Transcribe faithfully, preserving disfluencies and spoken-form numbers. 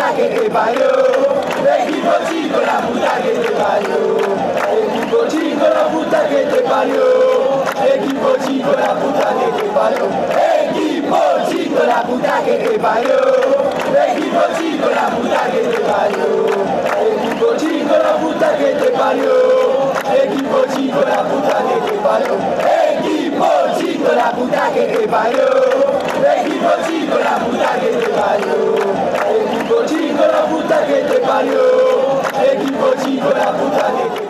puta que te parió. Equipo chico, la puta que te parió. Equipo chico, la puta que te parió. Equipo chico, la puta que te parió. Equipo chico, la puta que te parió. Equipo chico, la puta que te parió. Equipo chico, la puta que te parió. Equipo chico, la puta que te parió. Equipo chico, la puta que te parió. Equipo chico, la puta que te parió. Equipo chico, la puta que te parió. Equipo chico, la puta que te parió.